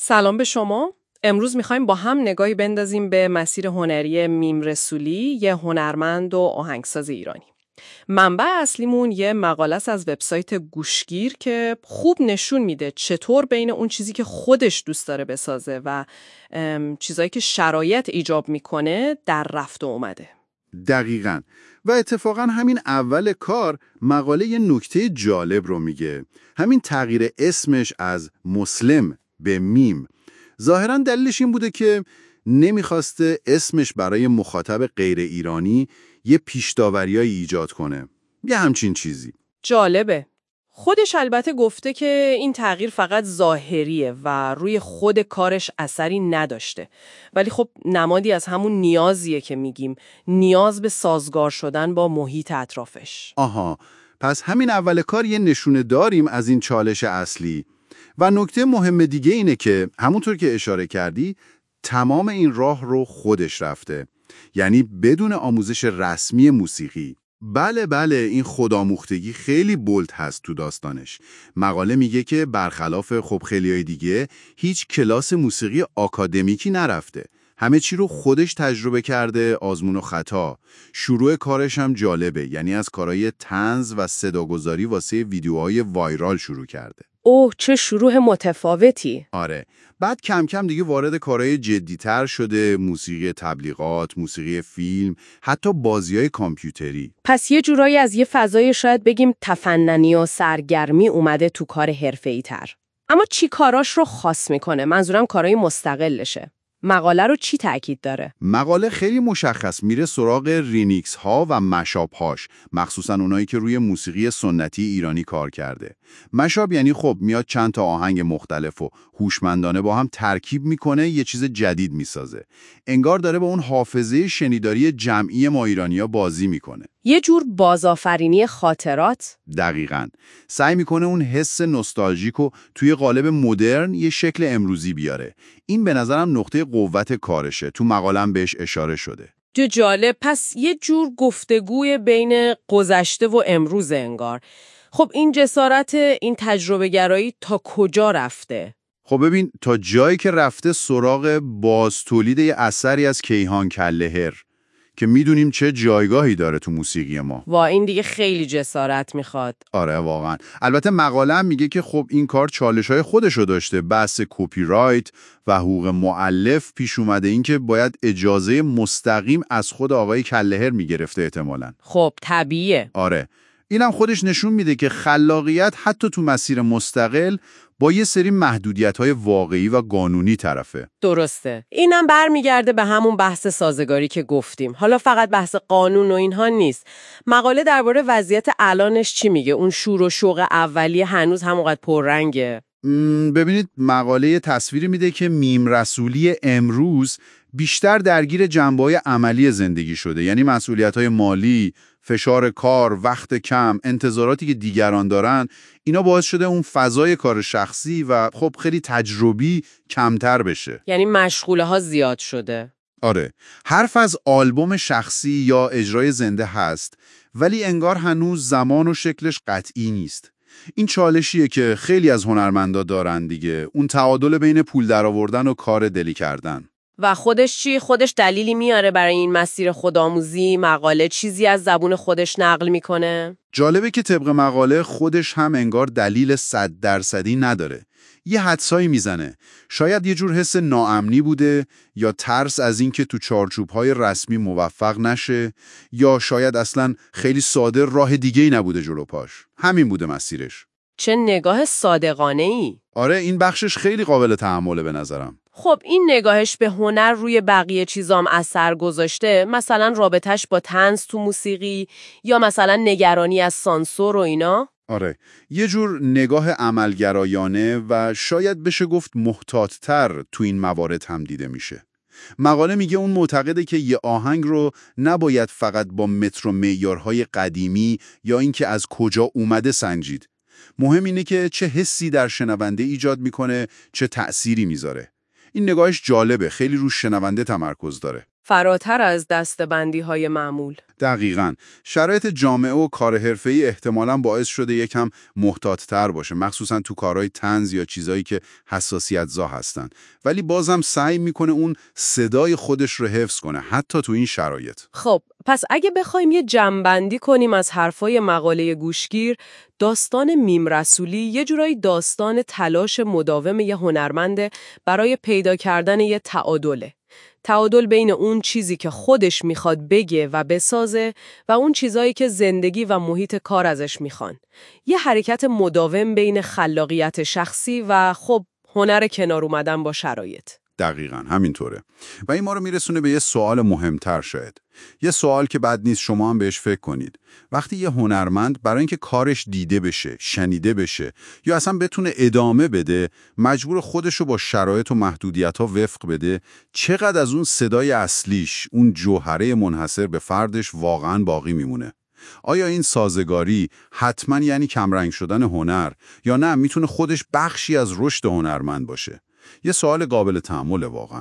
سلام به شما. امروز میخوایم با هم نگاهی بندازیم به مسیر هنری میم رسولی، یه هنرمند و آهنگساز ایرانی. منبع اصلیمون یه مقاله است از وبسایت گوشگیر که خوب نشون میده چطور بین اون چیزی که خودش دوست داره بسازه و چیزایی که شرایط ایجاب میکنه در رفت و اومده. دقیقاً. و اتفاقاً همین اول کار مقاله یه نکته جالب رو میگه. همین تغییر اسمش از مسلم به میم. ظاهراً دلیلش این بوده که نمیخواسته اسمش برای مخاطب غیر ایرانی یه پیش‌داوریایی ایجاد کنه. یه همچین چیزی. جالبه. خودش البته گفته که این تغییر فقط ظاهریه و روی خود کارش اثری نداشته. ولی خب نمادی از همون نیازیه که میگیم، نیاز به سازگار شدن با محیط اطرافش. آها، پس همین اول کار یه نشونه داریم از این چالش اصلی. و نکته مهم دیگه اینه که همونطور که اشاره کردی تمام این راه رو خودش رفته. یعنی بدون آموزش رسمی موسیقی. بله این خودآموختگی خیلی بولد هست تو داستانش. مقاله میگه که برخلاف خب خیلیای دیگه هیچ کلاس موسیقی آکادمیکی نرفته. همه چی رو خودش تجربه کرده، آزمون و خطا. شروع کارش هم جالبه، یعنی از کارهای طنز و صداگذاری واسه ویدیوهای وایرال شروع کرده. اوه چه شروع متفاوتی. آره، بعد کم کم دیگه وارد کارهای جدی‌تر شده، موسیقی تبلیغات، موسیقی فیلم، حتی بازی‌های کامپیوتری. پس یه جورایی از یه فضای شاید بگیم تفننی و سرگرمی اومده تو کار حرفه‌ای تر. اما چی کاراش رو خاص میکنه؟ منظورم کارهای مستقلشه. مقاله رو چی تأکید داره؟ مقاله خیلی مشخص میره سراغ ریمیکس ها و مشاب هاش، مخصوصا اونایی که روی موسیقی سنتی ایرانی کار کرده. مشاب یعنی خب میاد چند تا آهنگ مختلف و هوشمندانه با هم ترکیب میکنه، یه چیز جدید میسازه. انگار داره با اون حافظه شنیداری جمعی ما ایرانیا بازی میکنه. یه جور بازآفرینی خاطرات؟ دقیقاً. سعی میکنه اون حس نوستالژیکو توی قالب مدرن یه شکل امروزی بیاره. این به نظرم نقطه قوت کارشه. تو مقالم بهش اشاره شده. جالب. پس یه جور گفتگوی بین گذشته و امروز انگار. خب این جسارت، این تجربه گرایی تا کجا رفته؟ خب ببین، تا جایی که رفته سراغ بازتولید یه اثری از کیهان کلهر که میدونیم چه جایگاهی داره تو موسیقی ما. این دیگه خیلی جسارت میخواد. آره واقعا. البته مقاله هم میگه که خب این کار چالش‌های خودشو داشته. بحث کپی رایت و حقوق مؤلف پیش اومده، این که باید اجازه مستقیم از خود آقای کلهر میگرفته احتمالاً. خب طبیعیه. آره. اینم خودش نشون میده که خلاقیت حتی تو مسیر مستقل با یه سری محدودیت‌های واقعی و قانونی طرفه. درسته. اینم برمیگرده به همون بحث سازگاری که گفتیم. حالا فقط بحث قانون و اینها نیست. مقاله درباره وضعیت الانش چی میگه؟ اون شور و شوق اولیه هنوز همونقدر پررنگه؟ ببینید، مقاله تصویری میده که میم رسولی امروز بیشتر درگیر جنبه‌های عملی زندگی شده. یعنی مسئولیت‌های مالی، فشار کار، وقت کم، انتظاراتی که دیگران دارن، اینا باعث شده اون فضای کار شخصی و خب خیلی تجربی کمتر بشه. یعنی مشغوله ها زیاد شده. آره، حرف از آلبوم شخصی یا اجرای زنده هست، ولی انگار هنوز زمان و شکلش قطعی نیست. این چالشیه که خیلی از هنرمندا دارن دیگه، اون تعادل بین پول درآوردن و کار دلی کردن. و خودش چی؟ خودش دلیلی میاره برای این مسیر خودآموزی؟ مقاله چیزی از زبون خودش نقل میکنه؟ جالبه که طبق مقاله خودش هم انگار دلیل 100% نداره. یه حدسایی میزنه. شاید یه جور حس ناامنی بوده، یا ترس از این که تو چارچوب‌های رسمی موفق نشه، یا شاید اصلاً خیلی ساده راه دیگه‌ای نبوده جلو پاش. همین بوده مسیرش. چه نگاه صادقانه‌ای. آره، این بخشش خیلی قابل تحمله به نظرم. خب این نگاهش به هنر روی بقیه چیزام اثر گذاشته؟ مثلا رابطش با طنز تو موسیقی، یا مثلا نگرانی از سانسور و اینا؟ آره، یه جور نگاه عملگرایانه و شاید بشه گفت محتاط‌تر تو این موارد هم دیده میشه. مقاله میگه اون معتقده که یه آهنگ رو نباید فقط با متر و معیارهای قدیمی یا اینکه از کجا اومده سنجید. مهم اینه که چه حسی در شنونده ایجاد میکنه، چه تأثیری میذاره. این نگاهش جالبه، خیلی روش شنونده تمرکز داره. فراتر از دسته‌بندی‌های معمول. دقیقاً. شرایط جامعه و کار حرفه‌ای احتمالاً باعث شده یکم محتاط‌تر باشه، مخصوصاً تو کارهای طنز یا چیزایی که حساسیت‌زا هستن. ولی بازم سعی میکنه اون صدای خودش رو حفظ کنه، حتی تو این شرایط. خب، پس اگه بخوایم یه جمع‌بندی کنیم از حرفای مقاله گوشگیر، داستان میم رسولی یه جورایی داستان تلاش مداوم یه هنرمنده برای پیدا کردن یه تعادله. تعادل بین اون چیزی که خودش میخواد بگه و بسازه و اون چیزایی که زندگی و محیط کار ازش میخوان. یه حرکت مداوم بین خلاقیت شخصی و خب هنر کنار اومدن با شرایط. دقیقاً همینطوره. و این ما رو میرسونه به یه سوال مهمتر شاید. یه سوال که بد نیست شما هم بهش فکر کنید. وقتی یه هنرمند برای اینکه کارش دیده بشه، شنیده بشه یا اصلا بتونه ادامه بده، مجبور خودش رو با شرایط و محدودیت‌ها وفق بده، چقدر از اون صدای اصلیش، اون جوهره منحصر به فردش واقعاً باقی میمونه؟ آیا این سازگاری حتماً یعنی کمرنگ شدن هنر یا نه میتونه خودش بخشی از رشد هنرمند باشه؟ یه سوال قابل تأمل واقعاً.